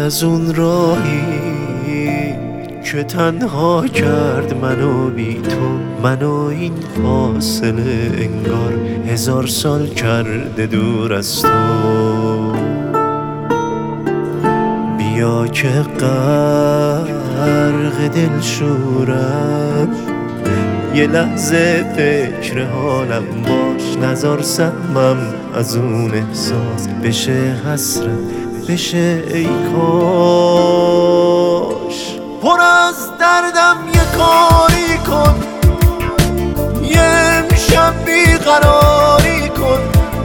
از اون راهی که تنها کرد منو بی تو، منو این فاصله انگار 1000 سال کرده دور از تو. بیا که غرق دل شورم، یه لحظه فکر حالم باش، نزار سهمم از اون احساس بشه حسرت، بشه ای کاش. پر از دردم یه کاری کن، یه امشب بیقراری کن،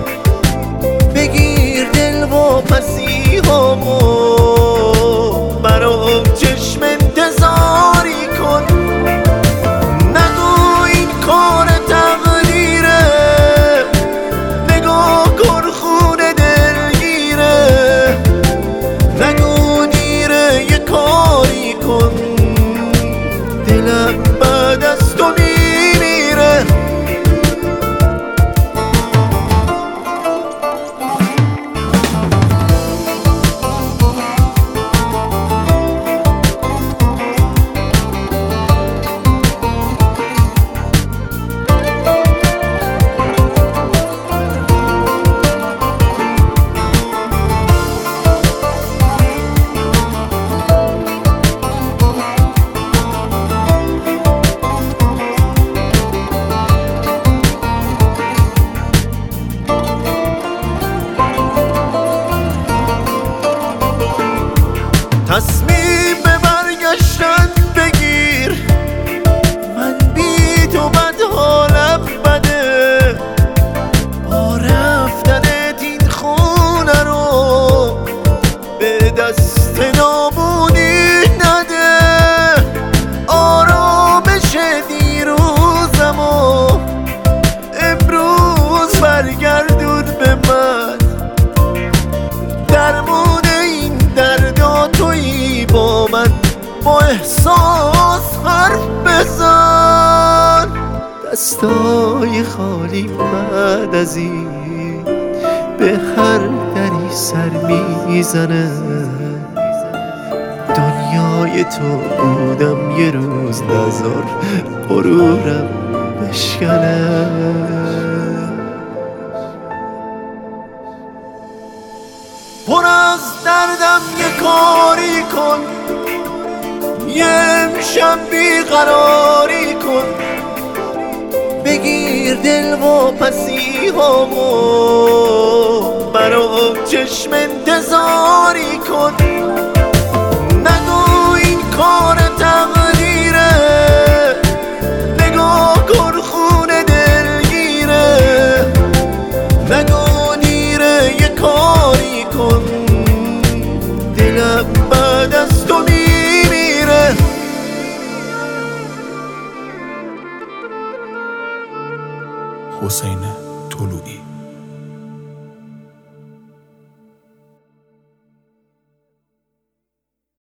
بگیر دل و پسیهامو، برام چشم انتظاری کن. نگو این کار تقدیره، نگاه کن خون دلگیره، نگو دیره یه کاری کن، دلم بعد از تو میمیره. تصمیم به برگشتن بگیر، من بی تو بد حالم بده، با رفتنت این خونه رو به دست نابونی نده. آرامش دیروزمو امروز برگردون به من، درمون این دردا تویی، با من با احساس حرف بزن. دستای خالی بعد از این به هر دری سر میزنه. دنیای تو بودم یه روز، نزار غرورم بشکنه. پر از دردم یه کاری کن، یه امشب بیقراری کن، بگیر دل و پسیهامو، برام چشم انتظاری کن. نگو این کار تقدیره، نگاه کن خون دلگیره، نگو دیره یه کاری کن، دلم بعد از تو میمیره. حسین طلوعی.